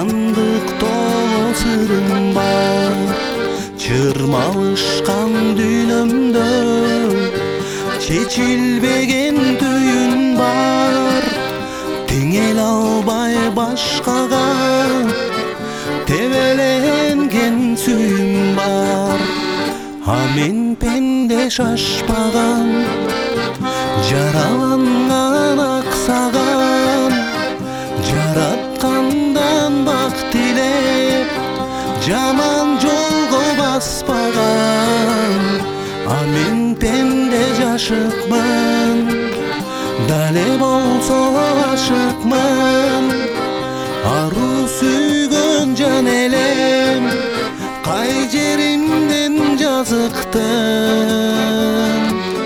сандык толы сырым бар, чырмалышкан дүйнөмдө чечилбеген түйүн бар. Теңеле албай башкага тебеленген сүйүм бар. А мен пенде шашпаган, жараланган аксаган, жараткандан бак тилеп жаман жолго баспаган. А мен пенде жашыкмын, дале болсо ашыкмын. Ару сүйгөн жан элем, кай жеримден жазыктым.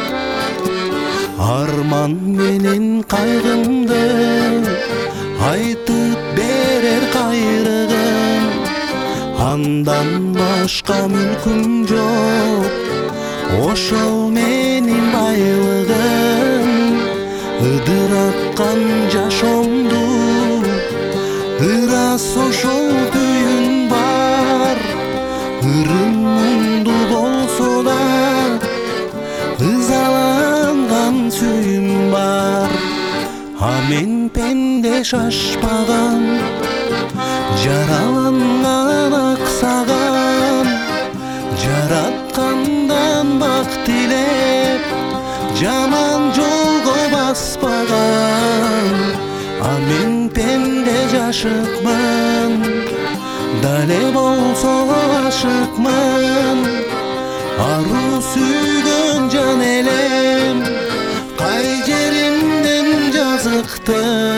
Арман менен кайгымды айтып берер кайрыгым. Андан башка мүлкүм жок, ошол менин байлыгым. Ыдыраткан жашоомду ырас ошол түйүн бар. Ырым мунду болсо да ызаланган сүйүм бар. А мен пенде шашпаган, жараланган аксаган, жараткандан бак тилеп жаман жолго баспаган. А мен пенде жашыкмын, дале болсо ашыкмын. Ару сүйгөн жан элем, кай жеримден жазыктым.